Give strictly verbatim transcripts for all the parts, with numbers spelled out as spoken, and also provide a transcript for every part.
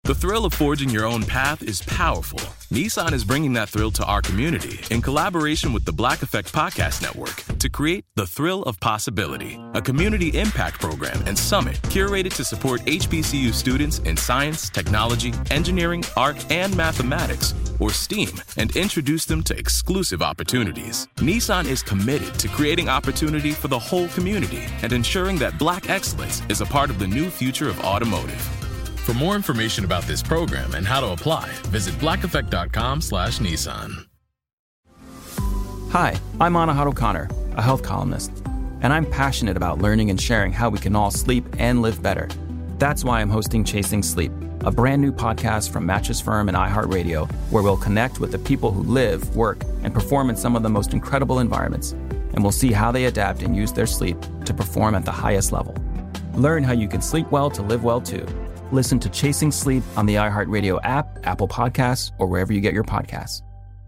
The thrill of forging your own path is powerful. Nissan is bringing that thrill to our community in collaboration with the Black Effect Podcast Network to create The Thrill of Possibility, a community impact program and summit curated to support H B C U students in science, technology, engineering, art, and mathematics, or STEAM, and introduce them to exclusive opportunities. Nissan is committed to creating opportunity for the whole community and ensuring that Black excellence is a part of the new future of automotive. For more information about this program and how to apply, visit blackeffect.com slash Nissan. Hi, I'm Anahat O'Connor, a health columnist, and I'm passionate about learning and sharing how we can all sleep and live better. That's why I'm hosting Chasing Sleep, a brand new podcast from Mattress Firm and iHeartRadio, where we'll connect with the people who live, work, and perform in some of the most incredible environments, and we'll see how they adapt and use their sleep to perform at the highest level. Learn how you can sleep well to live well too. Listen to Chasing Sleep on the iHeartRadio app, Apple Podcasts, or wherever you get your podcasts.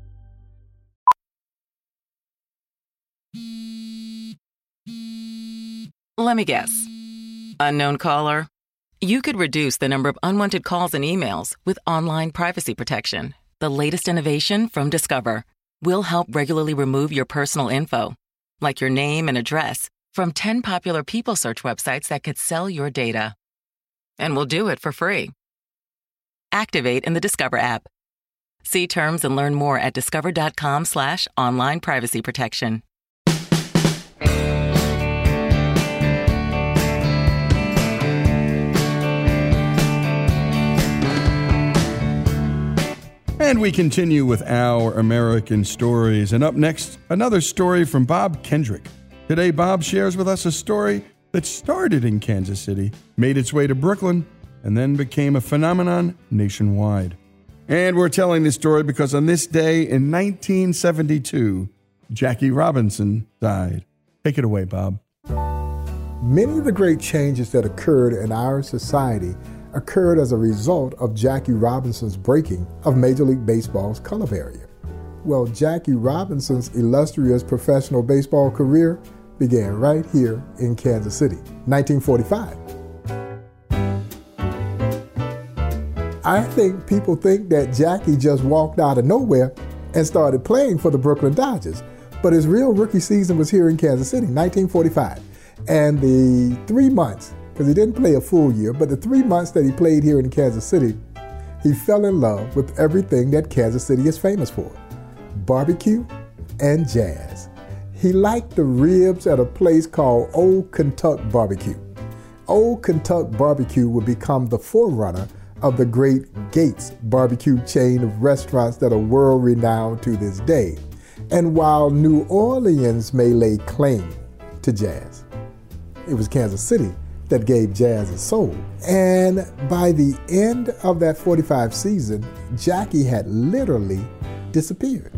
Let me guess. Unknown caller? You could reduce the number of unwanted calls and emails with online privacy protection. The latest innovation from Discover will help regularly remove your personal info, like your name and address, from ten popular people search websites that could sell your data. And we'll do it for free. Activate in the Discover app. See terms and learn more at discover.com slash online privacy protection. And we continue with our American stories. And up next, another story from Bob Kendrick. Today, Bob shares with us a story that started in Kansas City, made its way to Brooklyn, and then became a phenomenon nationwide. And we're telling this story because on this day in nineteen seventy-two, Jackie Robinson died. Take it away, Bob. Many of the great changes that occurred in our society occurred as a result of Jackie Robinson's breaking of Major League Baseball's color barrier. Well, Jackie Robinson's illustrious professional baseball career began right here in Kansas City, nineteen forty-five. I think people think that Jackie just walked out of nowhere and started playing for the Brooklyn Dodgers, but his real rookie season was here in Kansas City, nineteen forty-five. And the three months, because he didn't play a full year, but the three months that he played here in Kansas City, he fell in love with everything that Kansas City is famous for: barbecue and jazz. He liked the ribs at a place called Old Kentuck Barbecue. Old Kentuck Barbecue would become the forerunner of the great Gates barbecue chain of restaurants that are world-renowned to this day. And while New Orleans may lay claim to jazz, it was Kansas City that gave jazz a soul. And by the end of that forty-five season, Jackie had literally disappeared.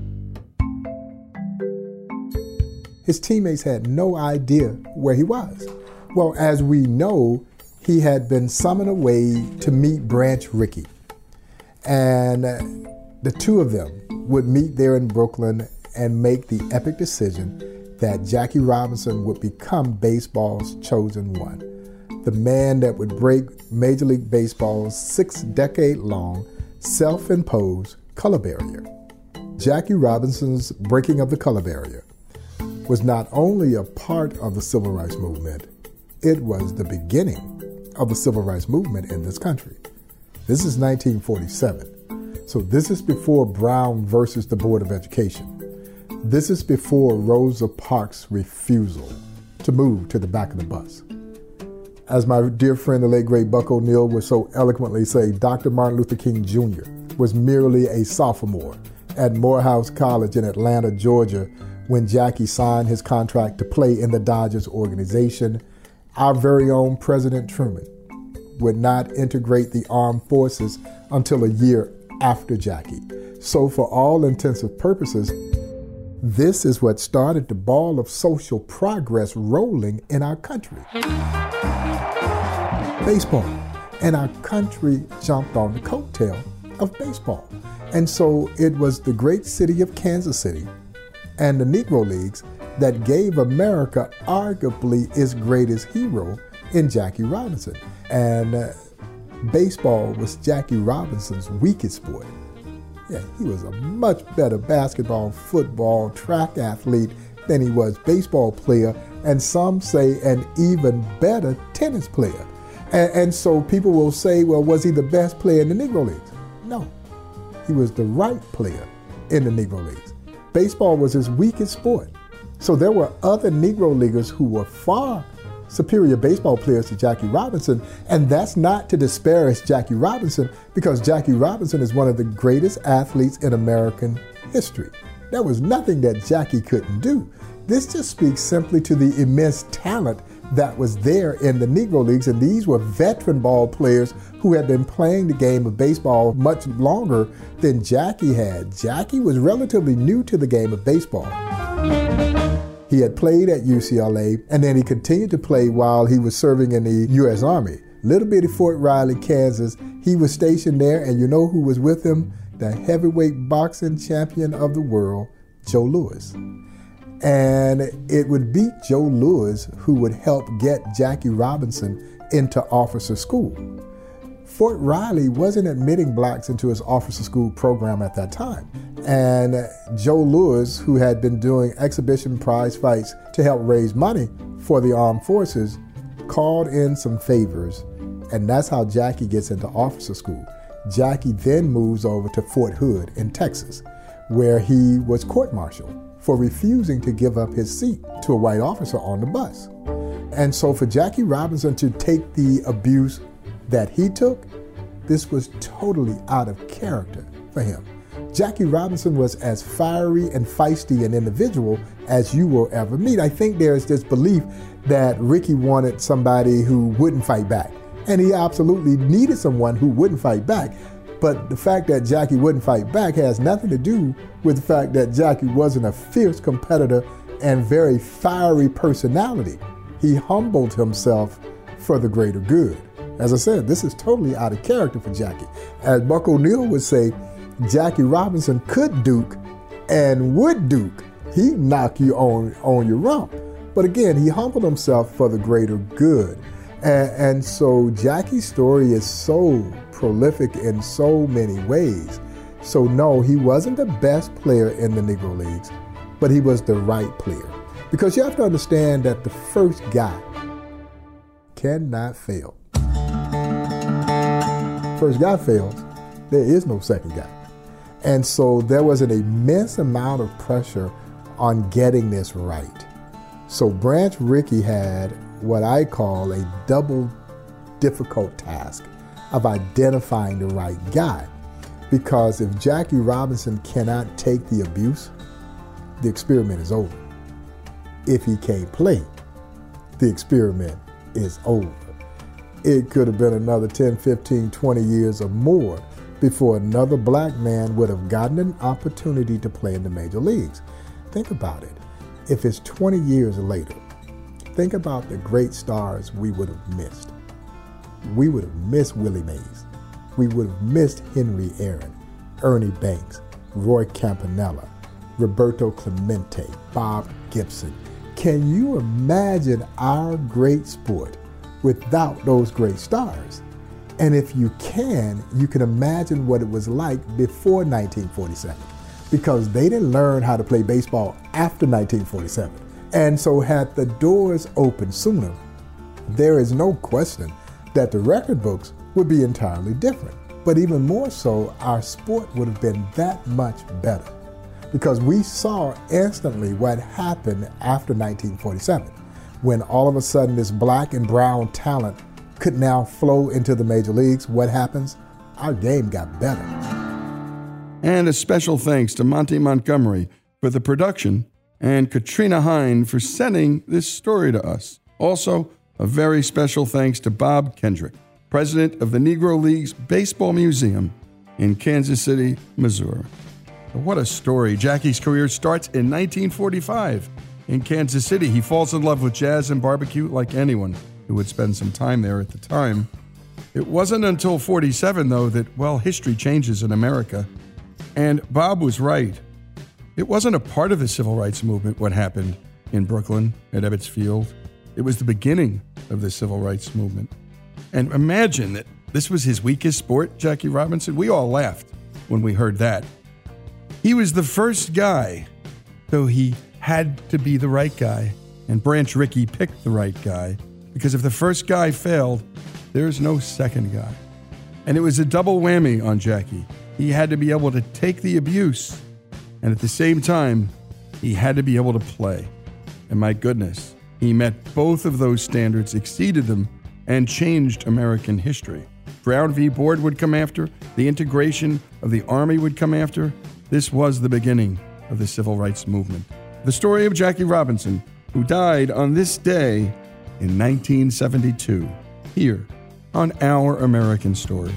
His teammates had no idea where he was. Well, as we know, he had been summoned away to meet Branch Rickey. And the two of them would meet there in Brooklyn and make the epic decision that Jackie Robinson would become baseball's chosen one. The man that would break Major League Baseball's six-decade-long self-imposed color barrier. Jackie Robinson's breaking of the color barrier was not only a part of the civil rights movement, it was the beginning of the civil rights movement in this country. This is nineteen forty-seven. So this is before Brown versus the Board of Education. This is before Rosa Parks' refusal to move to the back of the bus. As my dear friend, the late great Buck O'Neill would so eloquently say, Doctor Martin Luther King Junior was merely a sophomore at Morehouse College in Atlanta, Georgia, when Jackie signed his contract to play in the Dodgers organization. Our very own President Truman would not integrate the armed forces until a year after Jackie. So for all intents purposes, this is what started the ball of social progress rolling in our country. Baseball. And our country jumped on the coattail of baseball. And so it was the great city of Kansas City and the Negro Leagues that gave America arguably its greatest hero in Jackie Robinson. And uh, baseball was Jackie Robinson's weakest sport. Yeah, he was a much better basketball, football, track athlete than he was baseball player, and some say an even better tennis player. And, and so people will say, well, was he the best player in the Negro Leagues? No, he was the right player in the Negro Leagues. Baseball was his weakest sport. So there were other Negro Leaguers who were far superior baseball players to Jackie Robinson, and that's not to disparage Jackie Robinson, because Jackie Robinson is one of the greatest athletes in American history. There was nothing that Jackie couldn't do. This just speaks simply to the immense talent that was there in the Negro Leagues, and these were veteran ball players who had been playing the game of baseball much longer than Jackie had. Jackie was relatively new to the game of baseball. He had played at U C L A, and then he continued to play while he was serving in the U S Army. Little bitty Fort Riley, Kansas. He was stationed there, and you know who was with him? The heavyweight boxing champion of the world, Joe Louis. And it would be Joe Louis who would help get Jackie Robinson into officer school. Fort Riley wasn't admitting blacks into his officer school program at that time. And Joe Louis, who had been doing exhibition prize fights to help raise money for the armed forces, called in some favors, and that's how Jackie gets into officer school. Jackie then moves over to Fort Hood in Texas, where he was court-martialed for refusing to give up his seat to a white officer on the bus. And so for Jackie Robinson to take the abuse that he took, this was totally out of character for him. Jackie Robinson was as fiery and feisty an individual as you will ever meet. I think there's this belief that Ricky wanted somebody who wouldn't fight back, and he absolutely needed someone who wouldn't fight back. But the fact that Jackie wouldn't fight back has nothing to do with the fact that Jackie wasn't a fierce competitor and very fiery personality. He humbled himself for the greater good. As I said, this is totally out of character for Jackie. As Buck O'Neil would say, Jackie Robinson could duke and would duke. He'd knock you on, on your rump. But again, he humbled himself for the greater good. And, and so Jackie's story is so prolific in so many ways. So no, he wasn't the best player in the Negro Leagues, but he was the right player. Because you have to understand that the first guy cannot fail. First guy fails, there is no second guy. And so there was an immense amount of pressure on getting this right. So Branch Rickey had what I call a double difficult task of identifying the right guy. Because if Jackie Robinson cannot take the abuse, the experiment is over. If he can't play, the experiment is over. It could have been another ten, fifteen, twenty years or more before another black man would have gotten an opportunity to play in the major leagues. Think about it. If it's twenty years later, think about the great stars we would have missed. We would have missed Willie Mays. We would have missed Henry Aaron, Ernie Banks, Roy Campanella, Roberto Clemente, Bob Gibson. Can you imagine our great sport without those great stars? And if you can, you can imagine what it was like before nineteen forty-seven, because they didn't learn how to play baseball after nineteen forty-seven. And so had the doors opened sooner, there is no question that the record books would be entirely different. But even more so, our sport would have been that much better, because we saw instantly what happened after nineteen forty-seven, when all of a sudden this black and brown talent could now flow into the major leagues. What happens? Our game got better. And a special thanks to Monty Montgomery for the production and Katrina Hine for sending this story to us. Also, a very special thanks to Bob Kendrick, president of the Negro Leagues Baseball Museum in Kansas City, Missouri. What a story. Jackie's career starts in nineteen forty-five. In Kansas City, he falls in love with jazz and barbecue like anyone who would spend some time there at the time. It wasn't until forty-seven, though, that, well, history changes in America. And Bob was right. It wasn't a part of the civil rights movement what happened in Brooklyn at Ebbets Field. It was the beginning of the civil rights movement. And imagine that this was his weakest sport, Jackie Robinson? We all laughed when we heard that. He was the first guy, so he had to be the right guy. And Branch Rickey picked the right guy, because if the first guy failed, there's no second guy. And it was a double whammy on Jackie. He had to be able to take the abuse, and at the same time, he had to be able to play. And my goodness, he met both of those standards, exceeded them, and changed American history. Brown v. Board would come after. The integration of the Army would come after. This was the beginning of the Civil Rights Movement. The story of Jackie Robinson, who died on this day in nineteen seventy-two, here on Our American Stories.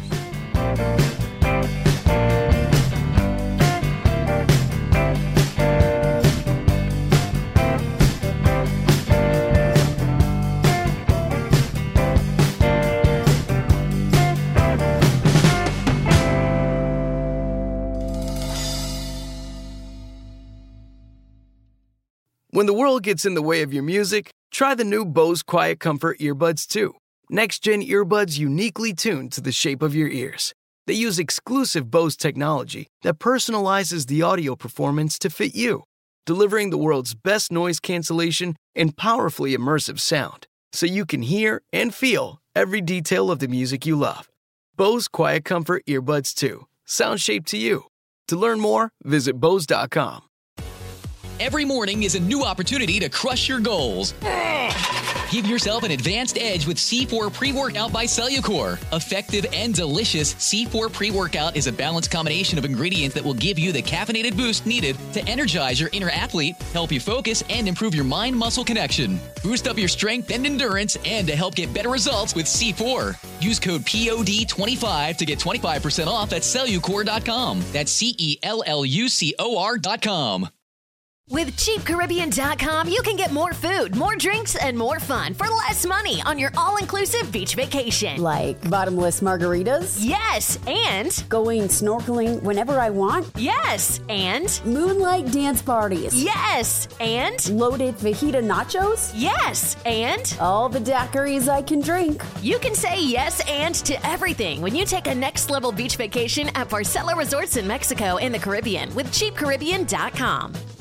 When the world gets in the way of your music, try the new Bose Quiet Comfort Earbuds two. Next-gen earbuds uniquely tuned to the shape of your ears. They use exclusive Bose technology that personalizes the audio performance to fit you, delivering the world's best noise cancellation and powerfully immersive sound, so you can hear and feel every detail of the music you love. Bose Quiet Comfort Earbuds two. Sound shaped to you. To learn more, visit Bose dot com. Every morning is a new opportunity to crush your goals. Give yourself an advanced edge with C four Pre-Workout by Cellucor. Effective and delicious, C four Pre-Workout is a balanced combination of ingredients that will give you the caffeinated boost needed to energize your inner athlete, help you focus, and improve your mind-muscle connection. Boost up your strength and endurance, and to help get better results with C four. Use code P O D twenty-five to get twenty-five percent off at Cellucor dot com. That's C E L L U C O R dot com. With Cheap Caribbean dot com, you can get more food, more drinks, and more fun for less money on your all-inclusive beach vacation. Like bottomless margaritas? Yes, and going snorkeling whenever I want? Yes, and moonlight dance parties? Yes, and loaded fajita nachos? Yes, and all the daiquiris I can drink. You can say yes and to everything when you take a next-level beach vacation at Barcelo Resorts in Mexico and the Caribbean with Cheap Caribbean dot com.